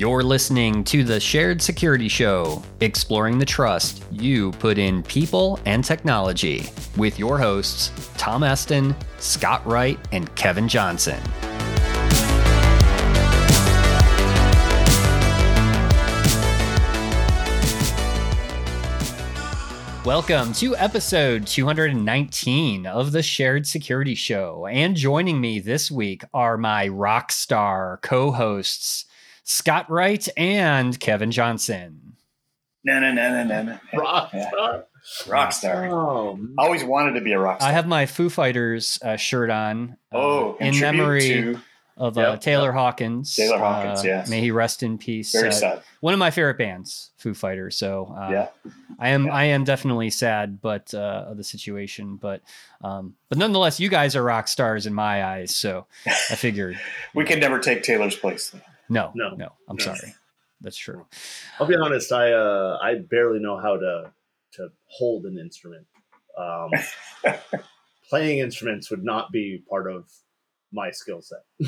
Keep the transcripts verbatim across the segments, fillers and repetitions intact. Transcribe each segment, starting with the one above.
You're listening to the Shared Security Show, exploring the trust you put in people and technology, with your hosts, Tom Eston, Scott Wright, and Kevin Johnson. Welcome to episode two hundred nineteen of the Shared Security Show. And joining me this week are my rock star co-hosts, Scott Wright and Kevin Johnson. No, no, no, no, no, no. Rock yeah. star. Rock star. Oh, Always wanted to be a rock star. I have my Foo Fighters uh, shirt on. Uh, oh, in, in memory to, of uh, yep, Taylor yep. Hawkins. Taylor Hawkins, uh, yes. May he rest in peace. Very uh, sad. One of my favorite bands, Foo Fighters. So uh, yeah, I am yeah. I am definitely sad, but uh, of the situation. But um, but nonetheless, you guys are rock stars in my eyes. So I figured we could never take Taylor's place. no, No. no. I'm No. sorry. That's true. I'll be honest. I uh, I barely know how to to hold an instrument. Um, playing instruments would not be part of my skill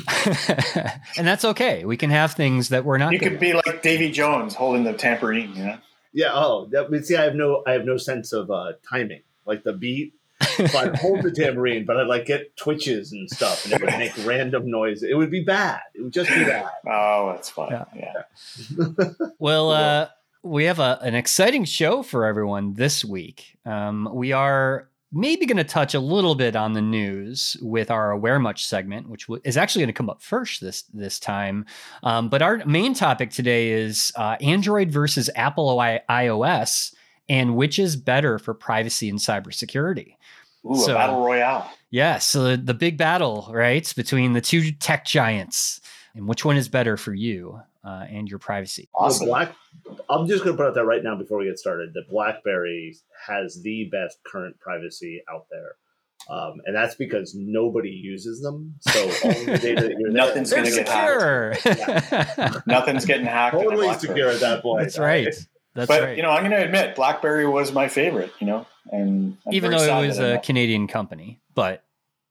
set. And that's okay. We can have things that we're not. You good could be like Davy Jones holding the tambourine. You know. Yeah. Oh, that, but see, I have no I have no sense of uh, timing, like the beat. So I'd hold the tambourine, but I'd like get twitches and stuff, and it would make random noise. It would be bad. It would just be bad. Oh, that's fun. Yeah. Yeah. Well, uh, we have a, an exciting show for everyone this week. Um, we are maybe going to touch a little bit on the news with our Aware Much segment, which w- is actually going to come up first this this time. Um, but our main topic today is uh, Android versus Apple I- iOS, and which is better for privacy and cybersecurity. Ooh, So- a battle royale. Yeah, so the, the big battle, right, between the two tech giants, and which one is better for you uh, and your privacy? Awesome. The Black, I'm just going to put out there right now before we get started that BlackBerry has the best current privacy out there. Um, and that's because nobody uses them. So all the data that you're Nothing's They're gonna get hacked. secure. Nothing's getting hacked. in a totally BlackBerry. secure at that point. That's right. That's But right. you know, I'm going to admit, BlackBerry was my favorite. You know, and I'm Even very though sad it was that I'm a not- Canadian company, but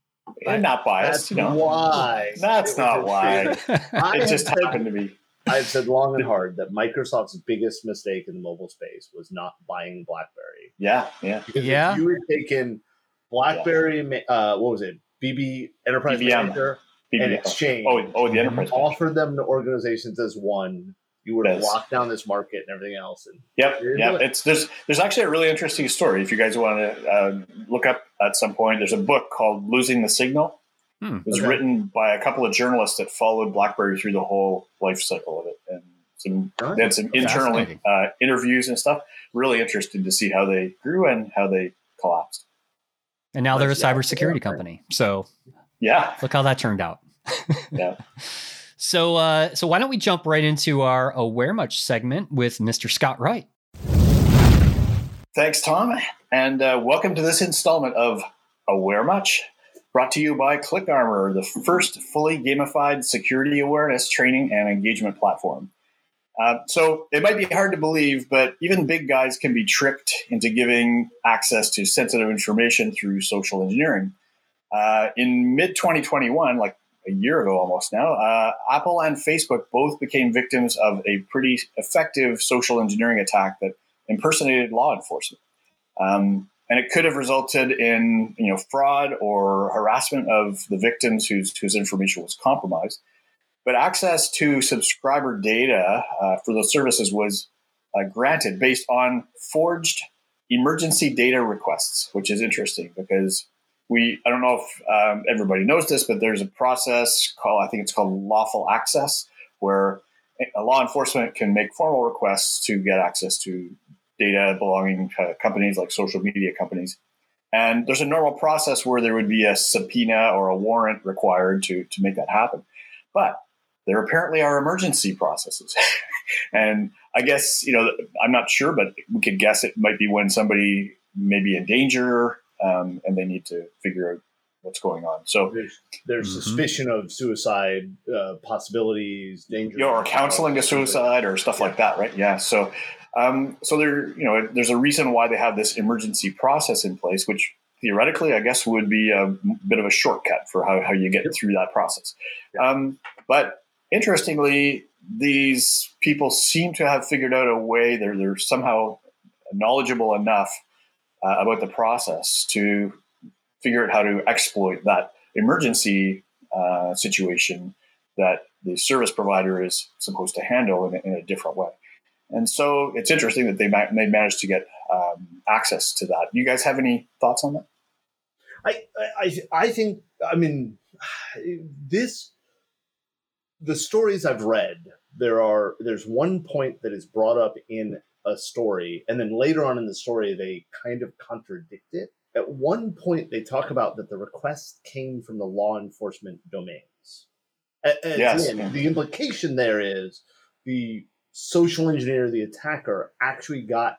I'm not biased. That's You know, why. That's It was not a why. thing. I It have just said- happened to be. I've said long and hard that Microsoft's biggest mistake in the mobile space was not buying BlackBerry. Yeah, yeah. Because Yeah. if you had taken BlackBerry, ma- uh, what was it, B B Enterprise B B M. Manager B B M. and Exchange, Oh, oh, the enterprise. offered them to organizations as one, you would have Yes. locked down this market and everything else. And Yep, You're yep. doing it. It's there's there's actually a really interesting story. If you guys want to uh, look up at some point, there's a book called "Losing the Signal." Hmm. It was Okay. written by a couple of journalists that followed BlackBerry through the whole life cycle of it, and some Nice. they had some internal Fascinating. uh, interviews and stuff. Really interested to see how they grew and how they collapsed. and now they're a Nice, yeah. cybersecurity company. So Yeah, look how that turned out. yeah. So uh, so why don't we jump right into our Aware Much segment with Mister Scott Wright? Thanks, Tom, and uh, welcome to this installment of Aware Much, brought to you by ClickArmor, the first fully gamified security awareness training and engagement platform. Uh, so it might be hard to believe, but even big guys can be tricked into giving access to sensitive information through social engineering. Uh, in mid twenty twenty-one, like a year ago almost now, uh, Apple and Facebook both became victims of a pretty effective social engineering attack that impersonated law enforcement. Um, and it could have resulted in, you know, fraud or harassment of the victims whose, whose information was compromised. But access to subscriber data uh, for those services was uh, granted based on forged emergency data requests, which is interesting because we, I don't know if um, everybody knows this, but there's a process called, I think it's called lawful access, where a law enforcement can make formal requests to get access to data belonging to companies like social media companies. And there's a normal process where there would be a subpoena or a warrant required to, to make that happen. But there apparently are emergency processes. And I guess, you know, I'm not sure, but we could guess it might be when somebody may be in danger um, and they need to figure out what's going on. So, there's, there's Mhm. suspicion of suicide uh, possibilities, danger, you know, or counseling to suicide or stuff like that, right? Yeah. So, um, so there, you know, there's a reason why they have this emergency process in place, which theoretically, I guess, would be a bit of a shortcut for how, how you get through that process. Um, but interestingly, these people seem to have figured out a way. They're they're somehow knowledgeable enough uh, about the process to figure out how to exploit that emergency uh, situation that the service provider is supposed to handle in a, in a different way. And so it's interesting that they might, they managed to get um, access to that. You guys have any thoughts on that? I, I, I think, I mean, this, the stories I've read, there are, there's one point that is brought up in a story, and then later on in the story, they kind of contradict it. At one point, they talk about that the request came from the law enforcement domains. As yes. in, the implication there is the social engineer, the attacker, actually got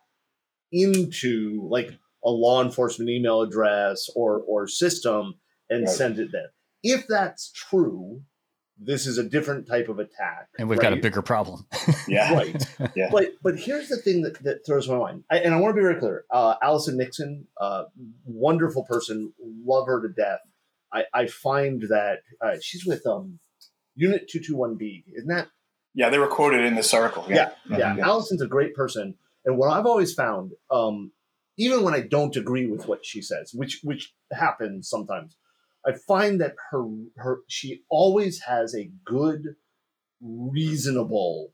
into like a law enforcement email address or or system and right. sent it there. If that's true, this is a different type of attack, and we've right? got a bigger problem. yeah, right. Yeah. But but here's the thing that, that throws my mind, I, and I want to be very clear. Uh, Allison Nixon, uh, wonderful person, love her to death. I, I find that uh, she's with um, Unit two twenty-one B, isn't that? Yeah, they were quoted in this article. Yeah, yeah. yeah. yeah. Allison's a great person, and what I've always found, um, even when I don't agree with what she says, which which happens sometimes, I find that her her she always has a good reasonableness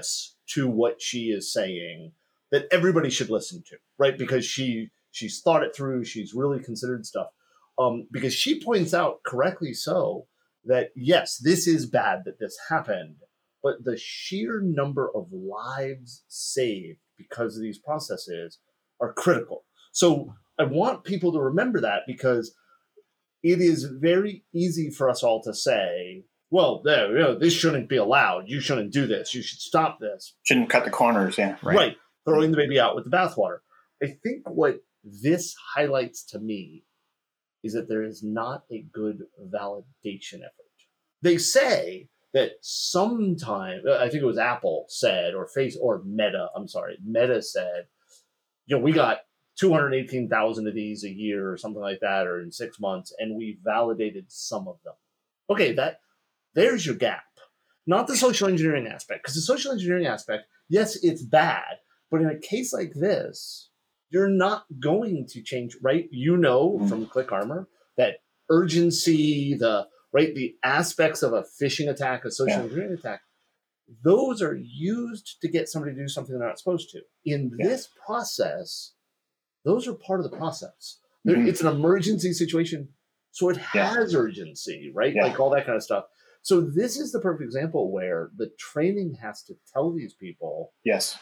to what she is saying that everybody should listen to, right? Because she she's thought it through, she's really considered stuff. Um, because she points out correctly so that yes, this is bad that this happened, but the sheer number of lives saved because of these processes are critical. So I want people to remember that, because it is very easy for us all to say, well, there, you know, this shouldn't be allowed. You shouldn't do this. You should stop this. Shouldn't cut the corners, yeah. Right. right. Throwing the baby out with the bathwater. I think what this highlights to me is that there is not a good validation effort. They say that sometime, I think it was Apple said, or Face, or Meta, I'm sorry, Meta said, you know, we got two hundred eighteen thousand of these a year or something like that, or in six months, and we validated some of them. Okay, that there's your gap. Not the social engineering aspect, because the social engineering aspect, yes, it's bad, but in a case like this, you're not going to change, right? You know mm-hmm. from ClickArmor that urgency, the right, the aspects of a phishing attack, a social yeah. engineering attack, those are used to get somebody to do something they're not supposed to. In yeah. this process, those are part of the process. Mm-hmm. It's an emergency situation, so it has yeah. urgency, right? Yeah. Like all that kind of stuff. So this is the perfect example where the training has to tell these people, yes,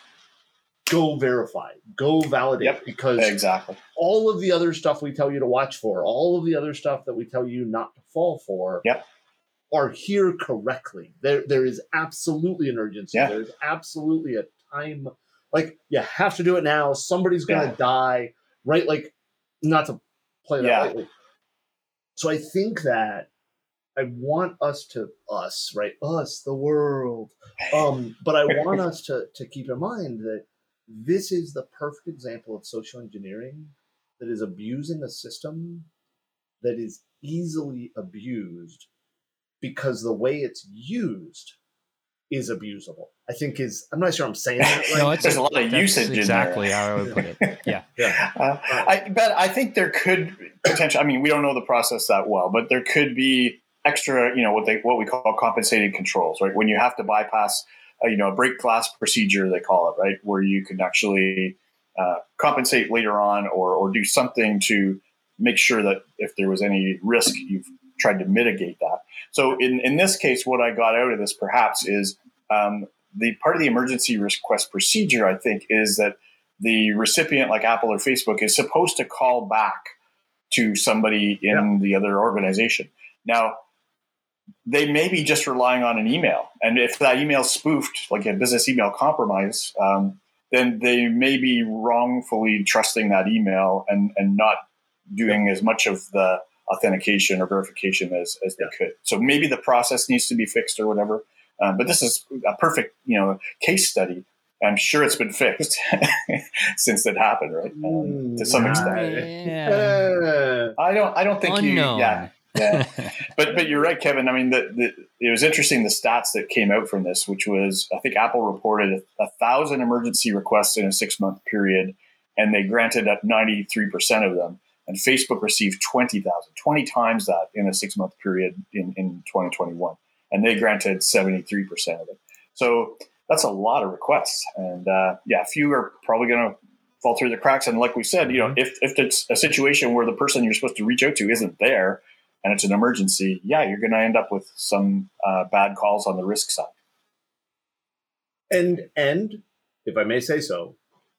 go verify, go validate, yep. because exactly all of the other stuff we tell you to watch for, all of the other stuff that we tell you not to fall for, yep. are here correctly. There, there is absolutely an urgency. Yeah. There's absolutely a time. Like, you have to do it now. Somebody's going to yeah. die, right? Like, not to play that yeah. lightly. So I think that I want us to, us, right? Us, the world. Um, but I want us to, to keep in mind that this is the perfect example of social engineering that is abusing a system that is easily abused because the way it's used is abusable. I think is, I'm not sure I'm saying that right. No, it's There's a lot of usage in exactly there. how I would put it. Yeah. yeah. Uh, I bet I think there could potentially, I mean, we don't know the process that well, but there could be extra, you know, what they, what we call compensating controls, right? When you have to bypass, uh, you know, a break glass procedure, they call it, right? Where you can actually uh, compensate later on or, or do something to make sure that if there was any risk, you've tried to mitigate that. So in, in this case, what I got out of this perhaps is um, the part of the emergency request procedure, I think, is that the recipient, like Apple or Facebook, is supposed to call back to somebody in yeah. the other organization. Now, they may be just relying on an email. And if that email is spoofed, like a business email compromise, um, then they may be wrongfully trusting that email and, and not doing as much of the authentication or verification as, as they could. So maybe the process needs to be fixed or whatever. Um, but this is a perfect, you know, case study. I'm sure it's been fixed since that happened, right? Um, to some extent. Yeah. I don't. I don't think Unknown. you. Yeah. Yeah, but but you're right, Kevin. I mean, the, the, it was interesting the stats that came out from this, which was I think Apple reported a, a thousand emergency requests in a six month period, and they granted up ninety-three percent of them. And Facebook received twenty thousand, twenty times that in a six month period in, in twenty twenty-one, and they granted seventy-three percent of it. So that's a lot of requests, and uh, yeah, a few are probably going to fall through the cracks. And like we said, you know, if if it's a situation where the person you're supposed to reach out to isn't there, and it's an emergency, yeah, you're going to end up with some uh, bad calls on the risk side. And, and if I may say so,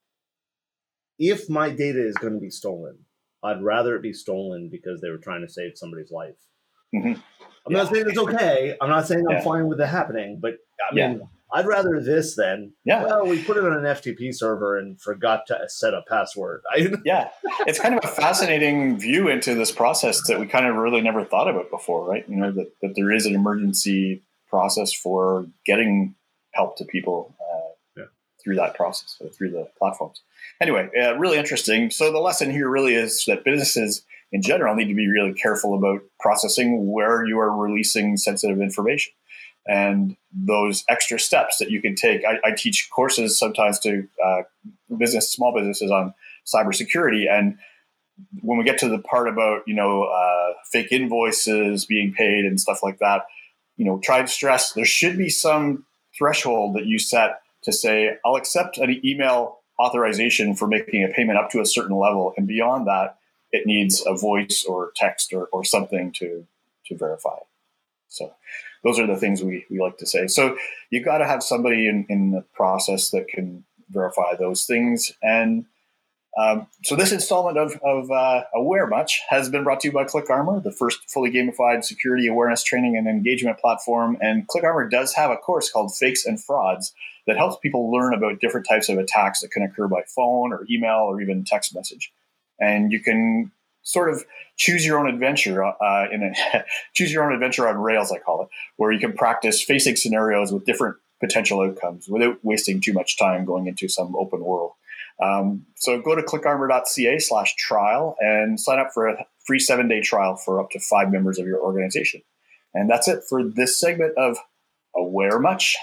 if my data is going to be stolen, I'd rather it be stolen because they were trying to save somebody's life. Mm-hmm. I'm yeah. not saying it's okay. I'm not saying I'm yeah. fine with it happening, but I mean, yeah. I'd rather this than, yeah. well, we put it on an F T P server and forgot to set a password. yeah. It's kind of a fascinating view into this process that we kind of really never thought about before, right? You know, that, that there is an emergency process for getting help to people uh, yeah. through that process, or through the platforms. Anyway, uh, really interesting. So the lesson here really is that businesses in general need to be really careful about processing where you are releasing sensitive information. And those extra steps that you can take. I, I teach courses sometimes to uh, business, small businesses on cybersecurity. And when we get to the part about, you know, uh, fake invoices being paid and stuff like that, you know, try to stress there should be some threshold that you set to say, I'll accept an email authorization for making a payment up to a certain level. And beyond that, it needs a voice or text or, or something to, to verify it. So those are the things we, we like to say. So you got to have somebody in, in the process that can verify those things. And um, so this installment of, of uh, Aware Much has been brought to you by ClickArmor, the first fully gamified security awareness training and engagement platform. And ClickArmor does have a course called Fakes and Frauds that helps people learn about different types of attacks that can occur by phone or email or even text message. And you can sort of choose your own adventure uh, in a choose your own adventure on Rails, I call it, where you can practice facing scenarios with different potential outcomes without wasting too much time going into some open world. Um, so go to clickarmor.ca slash trial and sign up for a free seven day trial for up to five members of your organization. And that's it for this segment of Aware Much.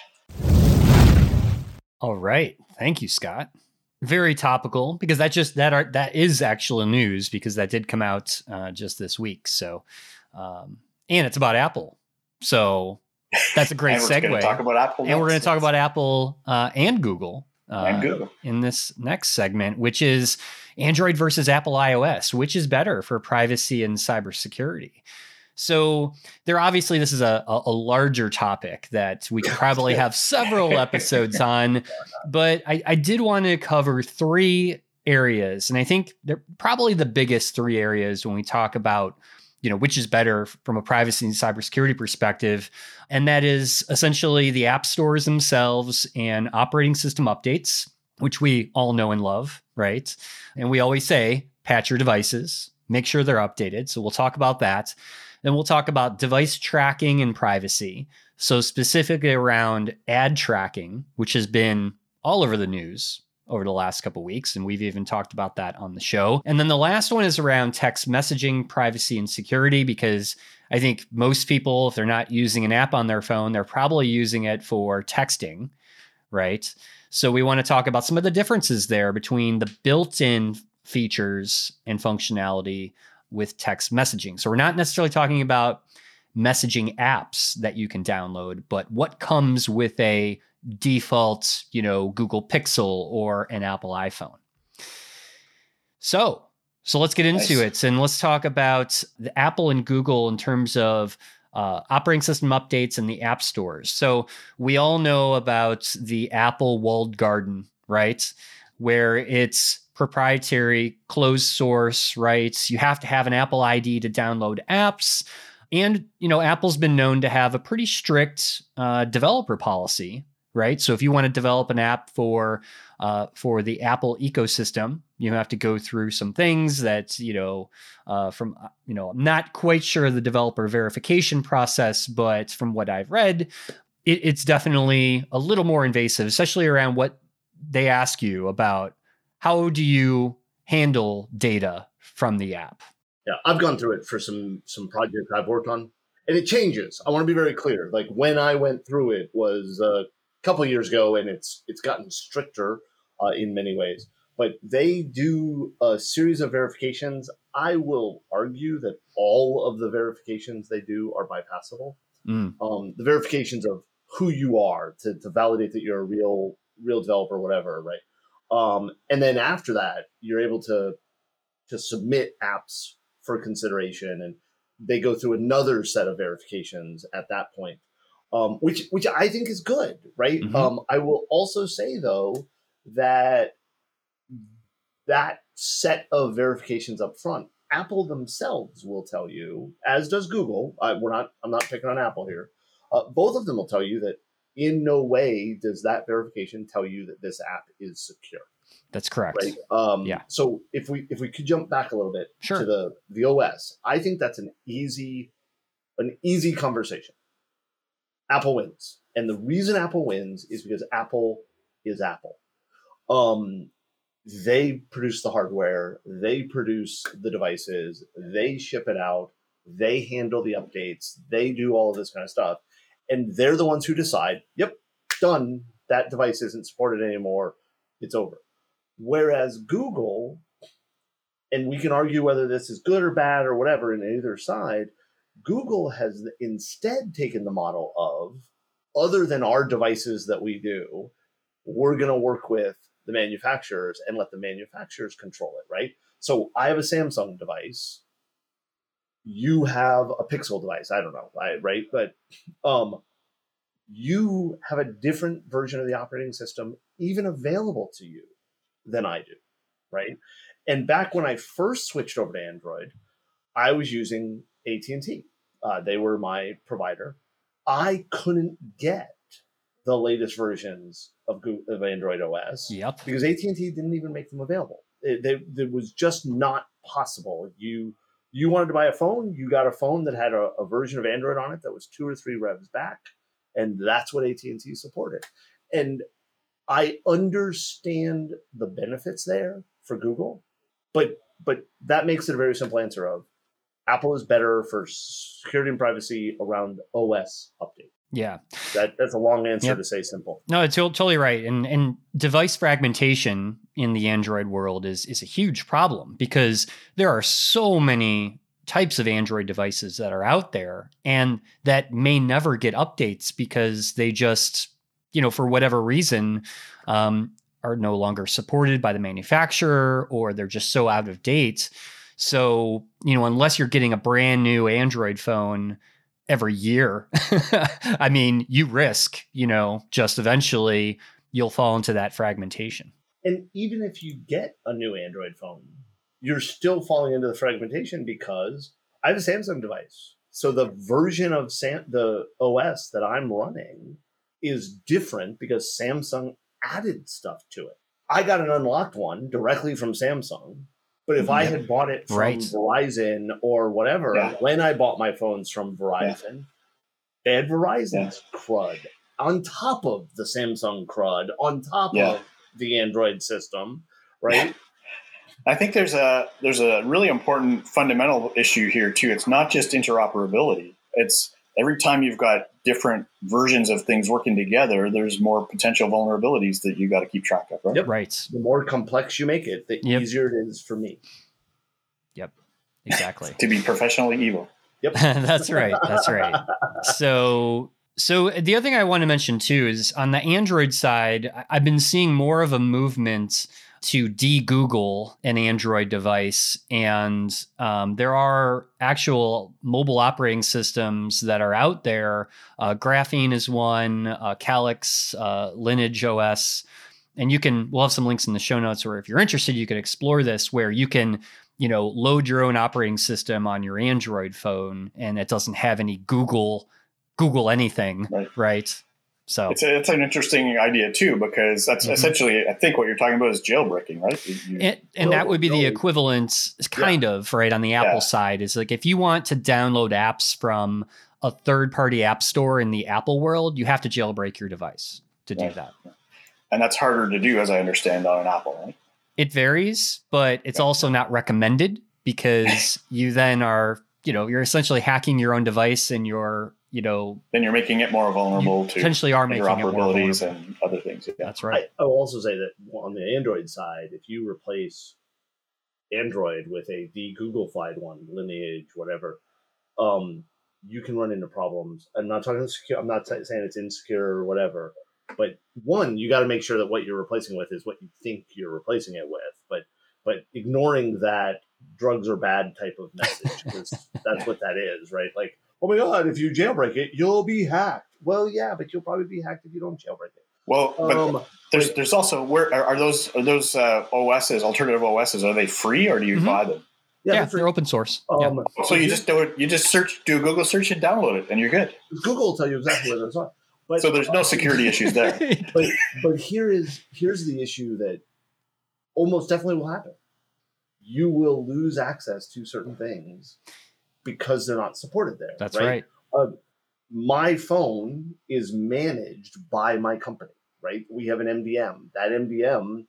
All right. Thank you, Scott. Very topical, because that just that are that is actual news, because that did come out uh, just this week. So, um, and it's about Apple. So that's a great and we're segue. Gonna talk about Apple, and we're going to talk about Apple uh, and Google, uh, and Google in this next segment, which is Android versus Apple iOS, which is better for privacy and cybersecurity. So there, obviously, this is a, a larger topic that we could probably have several episodes on, but I, I did want to cover three areas. And I think they're probably the biggest three areas when we talk about, you know, which is better from a privacy and cybersecurity perspective. And that is essentially the app stores themselves and operating system updates, which we all know and love, right? And we always say, patch your devices, make sure they're updated. So we'll talk about that. Then we'll talk about device tracking and privacy. So specifically around ad tracking, which has been all over the news over the last couple of weeks. And we've even talked about that on the show. And then the last one is around text messaging, privacy, and security, because I think most people, if they're not using an app on their phone, they're probably using it for texting, right? So we want to talk about some of the differences there between the built-in features and functionality with text messaging. So we're not necessarily talking about messaging apps that you can download, but what comes with a default, you know, Google Pixel or an Apple iPhone. So, so let's get into nice. it. And let's talk about the Apple and Google in terms of uh, operating system updates and the app stores. So we all know about the Apple walled garden, right? Where it's proprietary, closed source, right? You have to have an Apple I D to download apps. And, you know, Apple's been known to have a pretty strict uh, developer policy, right? So if you want to develop an app for uh, for the Apple ecosystem, you have to go through some things that, you know, uh, from, you know, I'm not quite sure the developer verification process, but from what I've read, it, it's definitely a little more invasive, especially around what they ask you about. How do you handle data from the app? Yeah, I've gone through it for some some projects I've worked on, and it changes. I want to be very clear. Like when I went through it was a couple of years ago, and it's it's gotten stricter uh, in many ways. But they do a series of verifications. I will argue that all of the verifications they do are bypassable. Mm. Um, the verifications of who you are to, to validate that you're a real real developer, whatever, right? Um, and then after that, you're able to to submit apps for consideration, and they go through another set of verifications at that point, um, which which I think is good, right? Mm-hmm. Um, I will also say though that that set of verifications up front, Apple themselves will tell you, as does Google. I, we're not. I'm not picking on Apple here. Uh, both of them will tell you that in no way does that verification tell you that this app is secure. That's correct. Right. Um, yeah. So if we if we could jump back a little bit sure. to the the O S, I think that's an easy an easy conversation. Apple wins, and the reason Apple wins is because Apple is Apple. Um, they produce the hardware, they produce the devices, they ship it out, they handle the updates, they do all of this kind of stuff, and they're the ones who decide, yep, done, that device isn't supported anymore, it's over. Whereas Google, and we can argue whether this is good or bad or whatever in either side, Google has instead taken the model of, other than our devices that we do, we're going to work with the manufacturers and let the manufacturers control it, right? So I have a Samsung device. You have a Pixel device. I don't know, right? But um, you have a different version of the operating system even available to you than I do, right? And back when I first switched over to Android, I was using A T and T. Uh, they were my provider. I couldn't get the latest versions of Google, of Android O S yep. because A T and T didn't even make them available. It, they, it was just not possible. You you wanted to buy a phone, you got a phone that had a, a version of Android on it that was two or three revs back, and that's what A T and T supported. And I understand the benefits there for Google, but but that makes it a very simple answer of Apple is better for security and privacy around O S update. Yeah. That that's a long answer yep. to say simple. No, it's totally right. And and device fragmentation in the Android world is is a huge problem because there are so many types of Android devices that are out there and that may never get updates because they just, you know, for whatever reason, um, are no longer supported by the manufacturer or they're just so out of date. So, you know, unless you're getting a brand new Android phone every year, I mean, you risk, you know, just eventually you'll fall into that fragmentation. And even if you get a new Android phone, you're still falling into the fragmentation because I have a Samsung device. So the version of Sam- the O S that I'm running is different because Samsung added stuff to it. I got an unlocked one directly from Samsung. But if I had bought it from right. Verizon or whatever, yeah. when I bought my phones from Verizon, yeah. they had Verizon's yeah. crud on top of the Samsung crud, on top yeah. of the Android system, right? Yeah. I think there's a there's a really important fundamental issue here too. It's not just interoperability. It's every time you've got different versions of things working together, there's more potential vulnerabilities that you got to keep track of, right? Yep. Right. The more complex you make it, the yep. easier it is for me. Yep. Exactly. To be professionally evil. Yep. That's right. That's right. So, so the other thing I want to mention too is on the Android side, I've been seeing more of a movement to de-Google an Android device. And um, there are actual mobile operating systems that are out there. Uh, Graphene is one, uh, Calyx, uh, Lineage O S. And you can, we'll have some links in the show notes, or if you're interested, you can explore this where you can, you know, load your own operating system on your Android phone and it doesn't have any Google, Google anything, right? right? So it's a, it's an interesting idea too, because that's mm-hmm. essentially, I think what you're talking about is jailbreaking, right? You, you and and that would be the equivalent kind yeah. of, right, on the Apple yeah. side is like, if you want to download apps from a third-party app store in the Apple world, you have to jailbreak your device to do right. that. And that's harder to do, as I understand, on an Apple, right? It varies, but it's yeah. also not recommended because you then are, you know, you're essentially hacking your own device and you're, you know, then you're making it more vulnerable to potentially are making it more interoperabilities vulnerable. and other things. Yeah. That's right. I, I will also say that on the Android side, if you replace Android with a de-Google-fied one, Lineage, whatever, um, you can run into problems. I'm not talking secure. I'm not t- saying it's insecure or whatever. But one, you got to make sure that what you're replacing with is what you think you're replacing it with. But but ignoring that drugs are bad type of message, because that's what that is, right? Like, oh my God, if you jailbreak it, you'll be hacked. Well, yeah, but you'll probably be hacked if you don't jailbreak it. Well, but Um, there's but- there's also where are, are those are those uh, O S's, alternative O S's, are they free or do you Mhm. buy them? Yeah, Yeah, they're open source. Yeah. um, So you just do it. You just search, do a Google search, and download it, and you're good. Google will tell you exactly where those are. But So there's no security issues there. But but here is here's the issue that almost definitely will happen. You will lose access to certain things because they're not supported there. That's right. Uh, my phone is managed by my company, right? We have an M D M. That M D M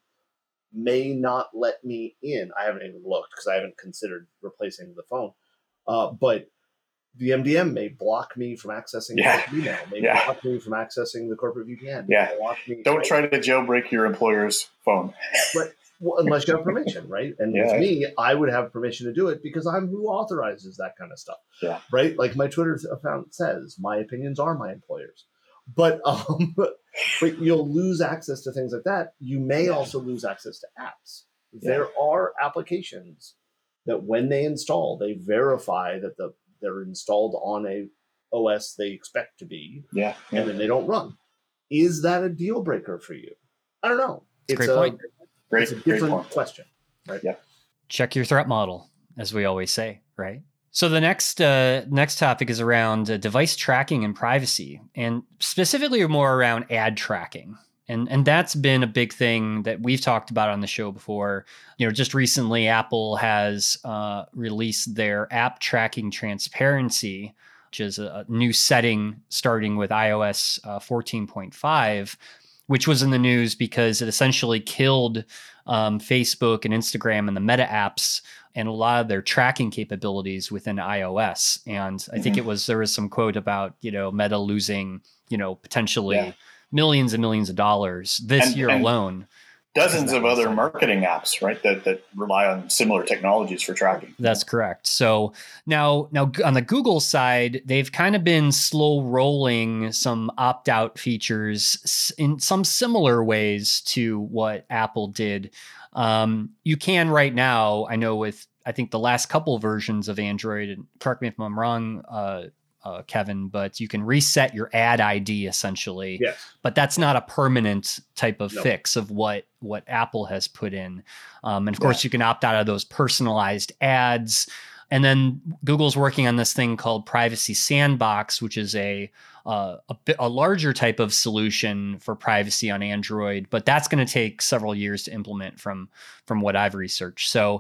may not let me in. I haven't even looked because I haven't considered replacing the phone. Uh, but the M D M may block me from accessing Yeah. corporate email, may Yeah. block me from accessing the corporate V P N. Yeah. may block me, Don't right? try to jailbreak your employer's phone. Well, unless you have permission, right? And Yeah. with me, I would have permission to do it because I'm who authorizes that kind of stuff. Yeah. Right? Like my Twitter account says, my opinions are my employer's. But um, but you'll lose access to things like that. You may also lose access to apps. Yeah. There are applications that when they install, they verify that the they're installed on a O S they expect to be, Yeah. and then they don't run. Is that a deal breaker for you? I don't know. It's a great a, point. Great, it's a great different point. question. Right? Yeah. Check your threat model, as we always say, right? So the next uh, next topic is around uh, device tracking and privacy, and specifically more around ad tracking. And and that's been a big thing that we've talked about on the show before. You know, just recently, Apple has uh, released their app tracking transparency, which is a new setting starting with iOS uh, fourteen point five, which was in the news because it essentially killed um, Facebook and Instagram and the Meta apps and a lot of their tracking capabilities within iOS. And I mm-hmm. think it was, there was some quote about, you know, Meta losing, you know, potentially yeah. millions and millions of dollars this and, year and alone. Dozens of other marketing apps, right, that, that rely on similar technologies for tracking. That's correct. So now, now on the Google side, they've kind of been slow rolling some opt-out features in some similar ways to what Apple did. Um, you can right now, I know with, I think the last couple versions of Android, and correct me if I'm wrong, uh, Uh, Kevin, but you can reset your ad I D essentially. Yes. But that's not a permanent type of no. fix of what what Apple has put in. Um, and of course, yeah. you can opt out of those personalized ads. And then Google's working on this thing called Privacy Sandbox, which is a uh, a, bit, a larger type of solution for privacy on Android. But that's going to take several years to implement from from what I've researched. So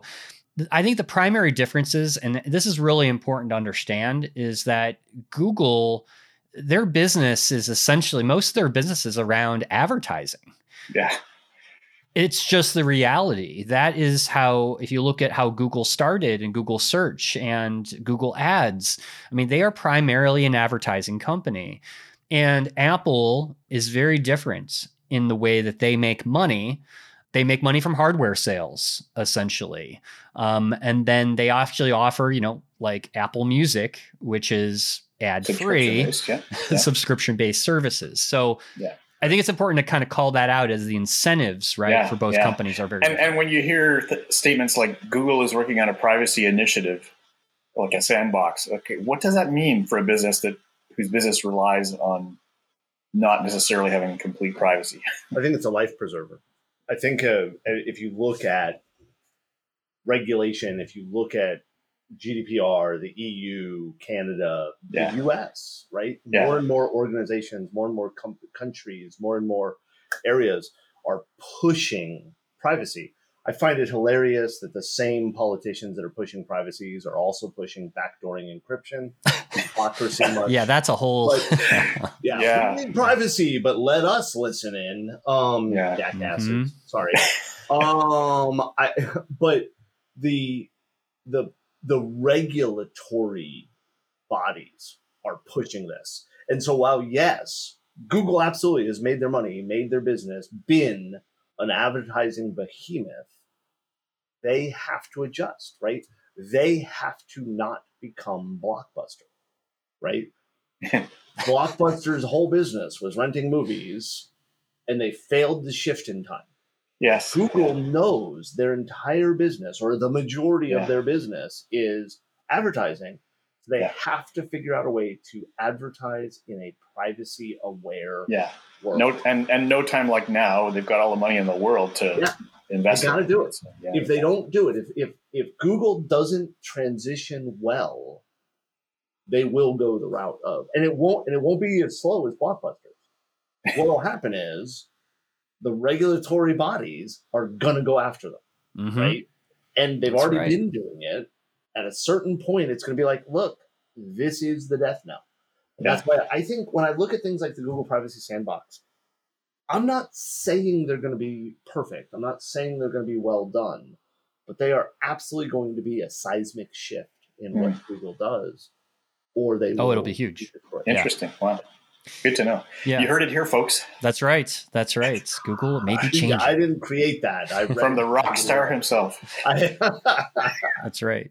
I think the primary differences, and this is really important to understand, is that Google, their business is essentially, most of their business is around advertising. Yeah. It's just the reality. That is how, if you look at how Google started and Google Search and Google Ads, I mean, they are primarily an advertising company. And Apple is very different in the way that they make money. They make money from hardware sales, essentially. Um, and then they actually offer, you know, like Apple Music, which is ad-free, yeah. Yeah. subscription-based services. So yeah. I think it's important to kind of call that out as the incentives, right, yeah, for both yeah. companies are very and, and when you hear th- statements like Google is working on a privacy initiative, like a sandbox, okay, what does that mean for a business that whose business relies on not necessarily having complete privacy? I think it's a life preserver. I think uh, if you look at regulation, if you look at G D P R, the E U, Canada, yeah. the U S, right? Yeah. More and more organizations, more and more com- countries, more and more areas are pushing privacy. I find it hilarious that the same politicians that are pushing privacies are also pushing backdooring encryption. Hypocrisy much. Yeah, that's a whole. But, yeah, yeah. we need privacy, but let us listen in. Um, yeah, jackasses. Mm-hmm. Sorry. um, I but the the the regulatory bodies are pushing this. And so while, yes, Google absolutely has made their money, made their business, been an advertising behemoth, they have to adjust, right? They have to not become Blockbuster, right? Blockbuster's whole business was renting movies, and they failed to shift in time. Yes. Google knows their entire business, or the majority Yeah. of their business, is advertising. So they Yeah. have to figure out a way to advertise in a privacy-aware Yeah. world. No, and, and no time like now, they've got all the money in the world to Yeah. invest. They gotta in do it. So, yeah, If they don't do it, if, if if Google doesn't transition well, they will go the route of, and it won't, and it won't be as slow as Blockbusters. What will happen is the regulatory bodies are gonna go after them, Mm-hmm. right? And they've That's already right. been doing it. At a certain point, it's gonna be like, look, this is the death knell. And Yeah. that's why I think when I look at things like the Google Privacy Sandbox, I'm not saying they're going to be perfect. I'm not saying they're going to be well done, but they are absolutely going to be a seismic shift in what Google does, or they Oh, will it'll be huge. destroyed. Interesting. Wow. Good to know. Yeah, You heard it here, folks, that's right. That's right. Google may be changing. I didn't create that. I read from the rock star himself. I, That's right.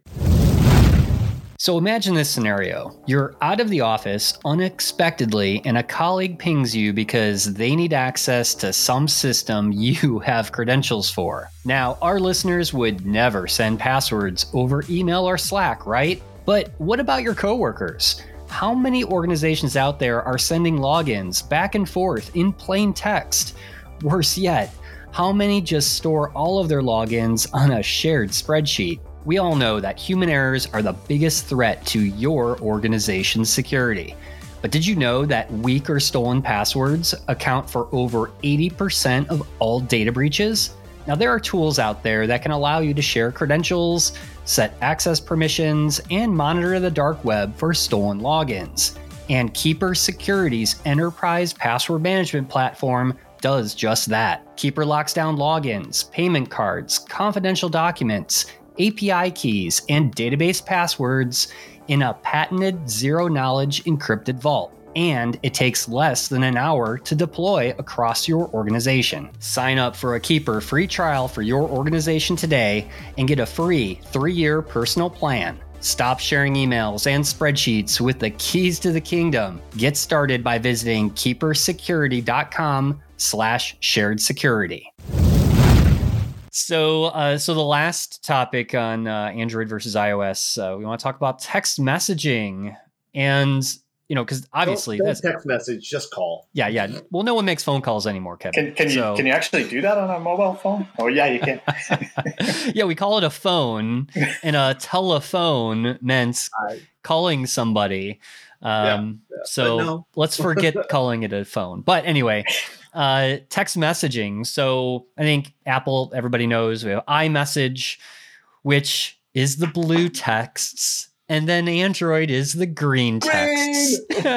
So imagine this scenario. You're out of the office unexpectedly, and a colleague pings you because they need access to some system you have credentials for. Now, our listeners would never send passwords over email or Slack, right? But what about your coworkers? How many organizations out there are sending logins back and forth in plain text? Worse yet, how many just store all of their logins on a shared spreadsheet? We all know that human errors are the biggest threat to your organization's security. But did you know that weak or stolen passwords account for over eighty percent of all data breaches? Now, there are tools out there that can allow you to share credentials, set access permissions, and monitor the dark web for stolen logins. And Keeper Security's enterprise password management platform does just that. Keeper locks down logins, payment cards, confidential documents, A P I keys, and database passwords in a patented zero-knowledge encrypted vault. And it takes less than an hour to deploy across your organization. Sign up for a Keeper free trial for your organization today and get a free three-year personal plan. Stop sharing emails and spreadsheets with the keys to the kingdom. Get started by visiting keepersecurity.com slash shared security. So, uh, so the last topic on uh, Android versus iOS, uh, we want to talk about text messaging, and you know, because obviously don't, don't that's text message, just call. yeah, yeah. Well, no one makes phone calls anymore, Kevin. Can, can you So- can you actually do that on a mobile phone? Oh yeah, you can. yeah, we call it a phone, and a telephone meant I- calling somebody. Um, yeah, so but no. let's forget calling it a phone. But anyway, uh, text messaging. So I think Apple, everybody knows we have iMessage, which is the blue texts. And then Android is the green texts.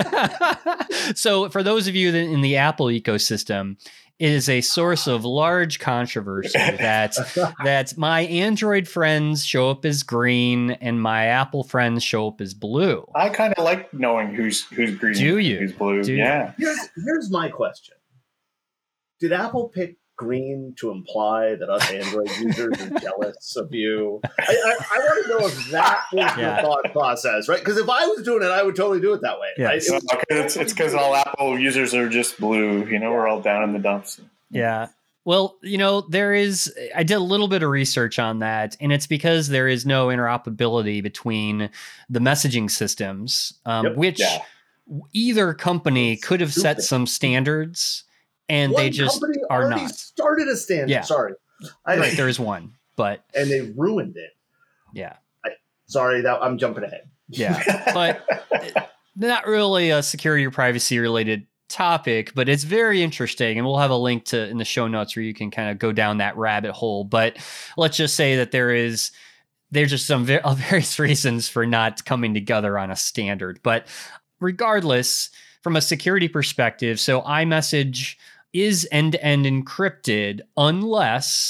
So for those of you that in the Apple ecosystem, it is a source of large controversy that that my Android friends show up as green and my Apple friends show up as blue. I kind of like knowing who's who's green, Do you? who's blue. Do you? Yeah. Here's, here's my question. Did Apple pick green to imply that us Android users are jealous of you? I, I, I want to know if that was Yeah. the thought process, right? Because if I was doing it, I would totally do it that way. Yeah. Right? It So, was- okay, it's it's because all Apple users are just blue. You know, we're all down in the dumps. Yeah. Well, you know, there is, I did a little bit of research on that, and it's because there is no interoperability between the messaging systems, um, Yep. which Yeah. either company It's could have set stupid. some standards, and One they just company are already not. started a standard. Yeah. Sorry. I, Right, there is one, but and they ruined it. yeah, Sorry, that I'm jumping ahead. yeah, but not really a security or privacy related topic, but it's very interesting, and we'll have a link to in the show notes where you can kind of go down that rabbit hole. But let's just say that there is there's just some ver- various reasons for not coming together on a standard. But regardless, from a security perspective, so iMessage is end-to-end encrypted unless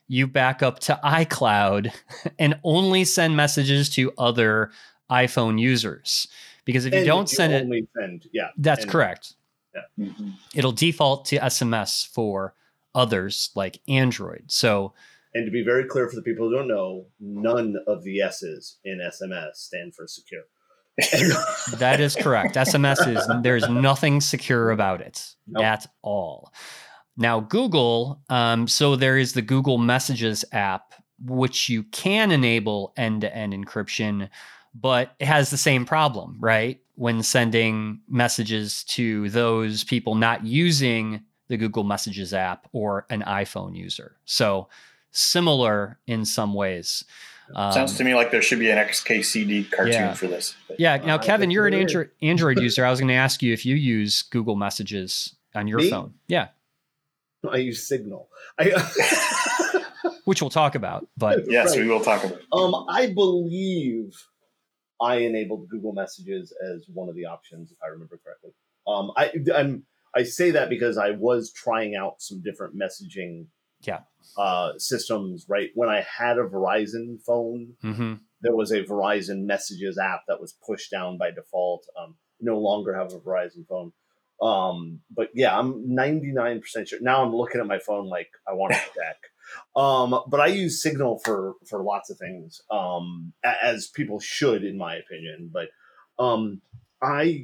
you back up to iCloud and only send messages to other iPhone users. Because if you And don't if you send it, only send, yeah, that's and- correct. Yeah. Mhm. It'll default to S M S for others like Android. So And to be very clear for the people who don't know, none of the S's in S M S stand for secure. that is correct. S M S is, there's nothing secure about it Nope. at all. Now, Google, um, so there is the Google Messages app, which you can enable end-to-end encryption, but it has the same problem, right? When sending messages to those people not using the Google Messages app or an iPhone user. So similar in some ways. Um, Sounds to me like there should be an X K C D cartoon yeah. for this. Yeah. Now, Uh, Kevin, that's you're an weird. Android, Android user. I was going to ask you if you use Google Messages on your Me? phone. Yeah. I use Signal. I, Which we'll talk about. But Yes, Right. we will talk about it. Um, I believe I enabled Google Messages as one of the options, if I remember correctly. Um, I I'm I say that because I was trying out some different messaging Yeah. uh, systems. Right when I had a Verizon phone, mhm. there was a Verizon Messages app that was pushed down by default. Um, no longer have a Verizon phone. Um, but yeah, I'm ninety-nine percent sure. Now I'm looking at my phone like I want to check. Um, but I use Signal for, for lots of things, um, a- as people should, in my opinion. But um, I,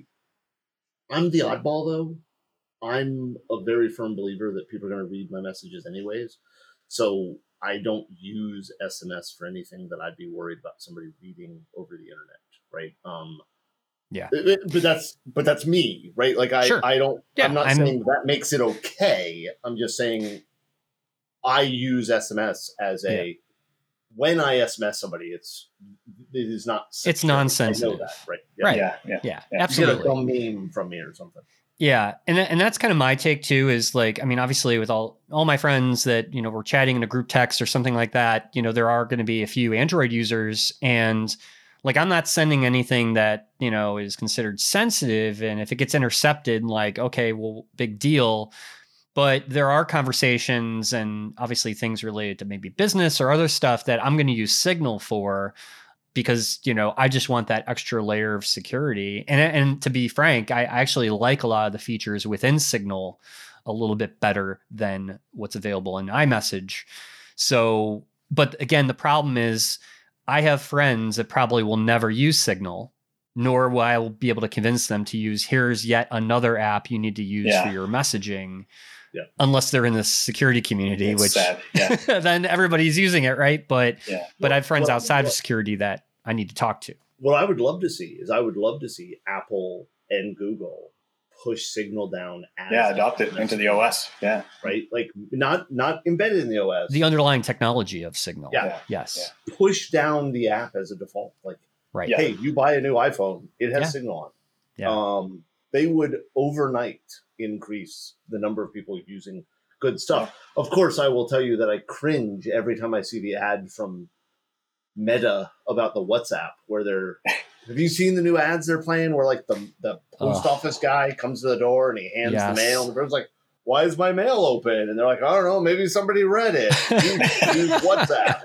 I'm the oddball, though. I'm a very firm believer that people are going to read my messages anyways. So I don't use S M S for anything that I'd be worried about somebody reading over the internet, right? Um, Yeah. it- it- but that's but that's me, right? Like I, Sure. I don't. Yeah, I'm not I'm- saying that makes it okay. I'm just saying I use S M S as a when I S M S somebody, it's it is not. It's secure. non-sensitive. I know that, right? Right. Yeah, yeah. Yeah, Yeah. You get a absolutely. dumb meme from me or something. Yeah, and tha- and that's kind of my take too. Is like, I mean, obviously, with all all my friends that you know we're chatting in a group text or something like that, you know, there are going to be a few Android users, and like I'm not sending anything that you know is considered sensitive, and if it gets intercepted, like, okay, well, big deal. But there are conversations and obviously things related to maybe business or other stuff that I'm going to use Signal for. Because, you know, I just want that extra layer of security. And and to be frank, I actually like a lot of the features within Signal a little bit better than what's available in iMessage. So, but again, the problem is I have friends that probably will never use Signal, nor will I be able to convince them to use here's yet another app you need to use Yeah. for your messaging. Yeah. Unless they're in the security community, It's which sad. Yeah. then everybody's using it, right? But Yeah. but I have friends Well, outside well, of security that I need to talk to. What I would love to see is I would love to see Apple and Google push Signal down as Yeah, adopt it into the O S. Yeah. right? Like not not embedded in the O S. The underlying technology of Signal. Yeah. Yes. push down the app as a default. Like, Right. Yeah. hey, you buy a new iPhone, it has Yeah. Signal on. Yeah. Um, they would overnight increase the number of people using good stuff. Of course, I will tell you that I cringe every time I see the ad from Meta about the WhatsApp, where they're. Have you seen the new ads they're playing? Where like the the post Ugh. office guy comes to the door and he hands Yes. the mail, and the person's like, "Why is my mail open?" And they're like, "I don't know, maybe somebody read it. Use, use WhatsApp."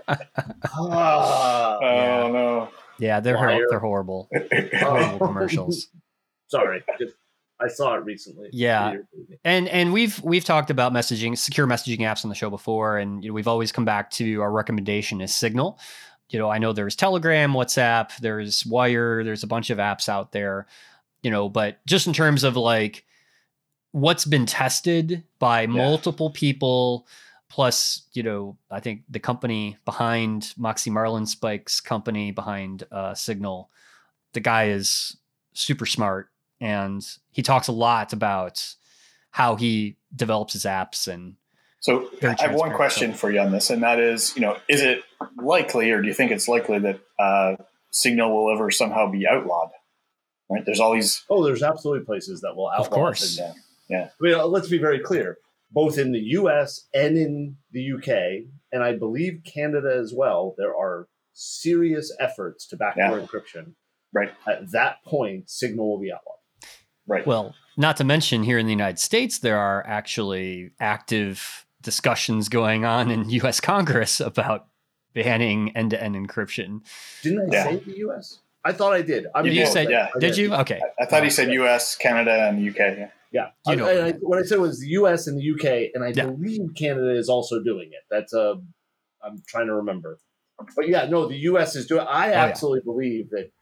Ah. Oh Yeah. no. Yeah, they're Liar. hor- they're horrible. Horrible commercials. Sorry, just, I saw it recently. Yeah. And and we've we've talked about messaging, secure messaging apps on the show before, and you know, we've always come back to our recommendation is Signal. You know, I know there's Telegram, WhatsApp, there's Wire, there's a bunch of apps out there, you know, but just in terms of like what's been tested by multiple people, plus, you know, I think the company behind Moxie Marlinspike's company behind uh, Signal, the guy is super smart and he talks a lot about how he develops his apps and So Very I have one transparent, question so- for you on this, and that is, you know, is it likely, or do you think it's likely that uh, Signal will ever somehow be outlawed? Right? There's all these. Oh, there's absolutely places that will outlaw Of course. Signal. Yeah. I mean, uh, let's be very clear. Both in the U S and in the U K, and I believe Canada as well, there are serious efforts to backdoor Yeah. encryption. Right. At that point, Signal will be outlawed. Right. well, not to mention here in the United States, there are actually active discussions going on in U S Congress about banning end-to-end encryption. Didn't I Yeah. say the U S? I thought I did. I'm You You did, said, yeah. I did you? Okay. I thought he said U S, Canada, and U K. Yeah. Yeah. You know I, what I, I I, what I said was the U S and the U K, and I Yeah. believe Canada is also doing it. That's a. I'm trying to remember, but yeah, no, the U S is doing. I yeah. absolutely believe that.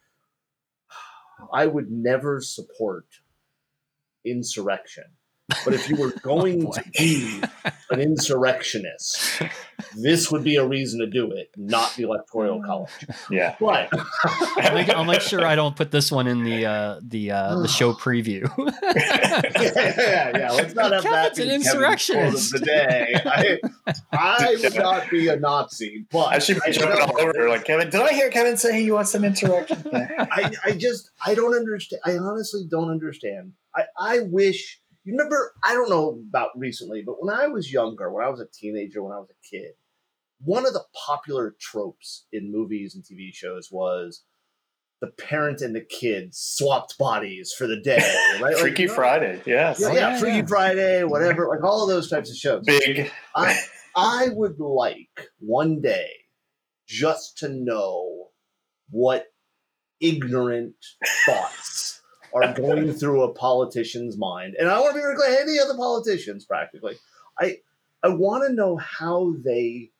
I would never support insurrection, but if you were going boy. to be an insurrectionist, this would be a reason to do it, not the Electoral College. Yeah. But I'll make, I'll make sure I don't put this one in the uh, the uh, the show preview. yeah, yeah, yeah. Let's not have that Kevin's be an Kevin's insurrectionist. quote of the day. I, I would not be a Nazi, but I should be jumping all over like Kevin. Did I hear Kevin say he wants an insurrection? Yeah. I, I just I don't understand. I honestly don't understand. I, I wish you remember. I don't know about recently, but when I was younger, when I was a teenager, when I was a kid, one of the popular tropes in movies and T V shows was the parent and the kid swapped bodies for the day. Right? Freaky like, Friday. Yes. Yeah, Oh, yeah, yeah, Freaky yeah. Friday, whatever, like all of those types of shows. Big. I, I would like one day just to know what ignorant thoughts are going through a politician's mind. And I want to be very clear, any other politicians practically. I I want to know how they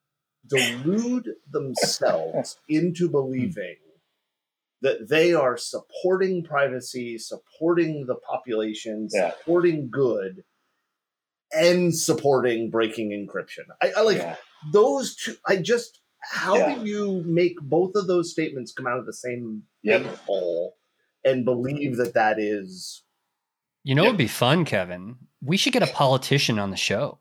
delude themselves into believing that they are supporting privacy, supporting the population, Yeah. supporting good, and supporting breaking encryption. I, I like Yeah. those two. I just, how Yeah. do you make both of those statements come out of the same Yep. big hole and believe that that is? You know, Yep. it'd be fun, Kevin. We should get a politician on the show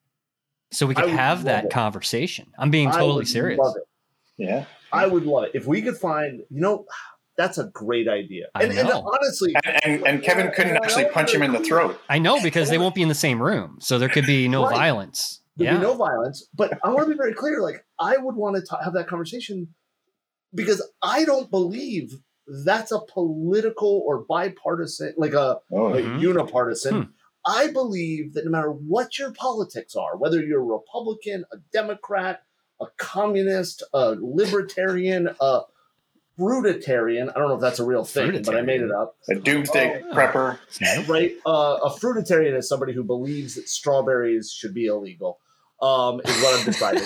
so we I could would have love that it. conversation. I'm being I totally would serious. love it. Yeah. I would love it if we could find. You know, that's a great idea. I And, and know. honestly, And, and, and Kevin couldn't actually punch him in the throat. I know, because they won't be in the same room, so there could be no Right. violence. There'd Yeah. be no violence, but I want to be very clear. Like, I would want to ta- have that conversation because I don't believe that's a political or bipartisan, like a, Oh, a Mhm. unipartisan. Hmm. I believe that no matter what your politics are, whether you're a Republican, a Democrat, a communist, a libertarian, a fruitarian, I don't know if that's a real thing, but I made it up. a doomsday Oh. prepper. Right? Uh, a fruitarian is somebody who believes that strawberries should be illegal, um, is what I've decided.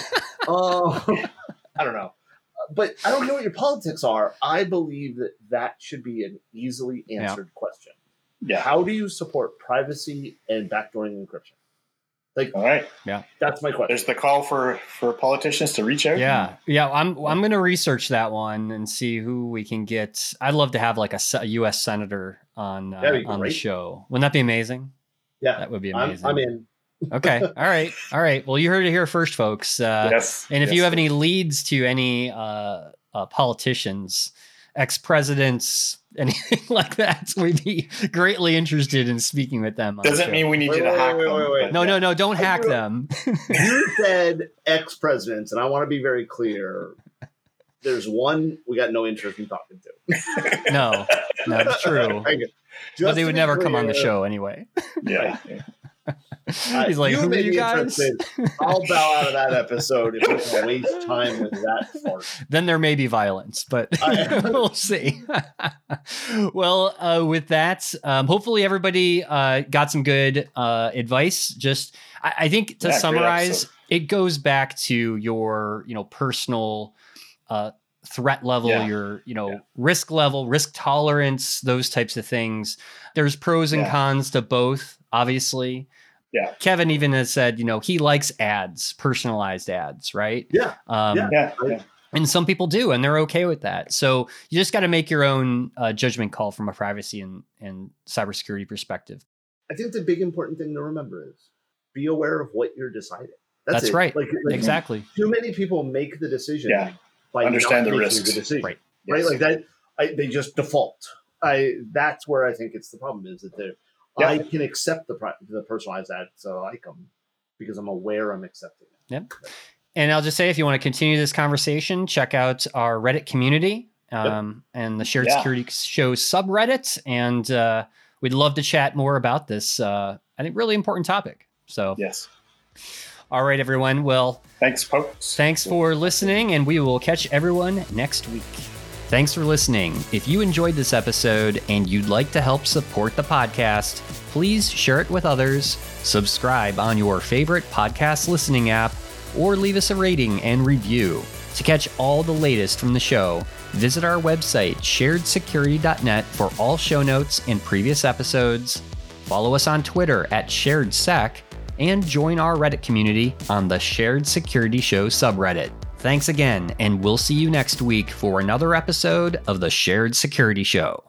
um, I don't know. But I don't know what your politics are. I believe that that should be an easily answered question. Yeah. How do you support privacy and backdooring encryption? Like, All right. that's my question. There's the call for, for politicians to reach out. Yeah, yeah. I'm I'm gonna research that one and see who we can get. I'd love to have like a, se- a U S senator on uh, That'd be on the great. show. Wouldn't that be amazing? Yeah, That would be I'm, amazing. I'm in. Okay. All right. All right. Well, you heard it here first, folks. Uh, Yes. And if Yes. you have any leads to any uh, uh, politicians, ex-presidents, anything like that, we'd be greatly interested in speaking with them. On the Doesn't show. mean we need Wait, you to wait, hack wait, them. wait, wait. but No, yeah. no, no. Don't I hack do- them. You said ex-presidents, and I want to be very clear. There's one we got no interest in talking to. No, no, it's true. Thank you. But Just they to would be never come on the clear, show anyway. Yeah. uh, He's like, who are may you be guys? interested. I'll bow out of that episode if we can waste time with that part. Then there may be violence, but I- we'll see. Well, uh, with that, um, hopefully everybody uh, got some good uh, advice. Just, I, I think to Yeah, great summarize, episode. it goes back to your, you know, personal uh, threat level, Yeah. your, you know, Yeah. risk level, risk tolerance, those types of things. There's pros and Yeah. cons to both, obviously. Yeah. Kevin even has said, you know, he likes ads, personalized ads, right? Yeah. Um, Yeah. Yeah. I- yeah. And some people do, and they're okay with that. So you just got to make your own uh, judgment call from a privacy and, and cybersecurity perspective. I think the big important thing to remember is be aware of what you're deciding. That's, That's it. right. Like, like Exactly. Too many people make the decision Yeah. by Understand not the making risks. the decision. Right. Right. Yes. Like that. I, they just default. I. That's where I think it's the problem is that they're. Yeah. I can accept the pri- the personalized ads, so I like them because I'm aware I'm accepting it. Yep. And I'll just say, if you want to continue this conversation, check out our Reddit community um, and the Shared Yeah. Security Show subreddit. And uh, we'd love to chat more about this, uh, I think, really important topic. So Yes. All right, everyone. Well, thanks, folks. Thanks for listening, and we will catch everyone next week. Thanks for listening. If you enjoyed this episode and you'd like to help support the podcast, please share it with others, subscribe on your favorite podcast listening app, or leave us a rating and review. To catch all the latest from the show, visit our website, shared security dot net, for all show notes and previous episodes. Follow us on Twitter at SharedSec, and join our Reddit community on the Shared Security Show subreddit. Thanks again, and we'll see you next week for another episode of the Shared Security Show.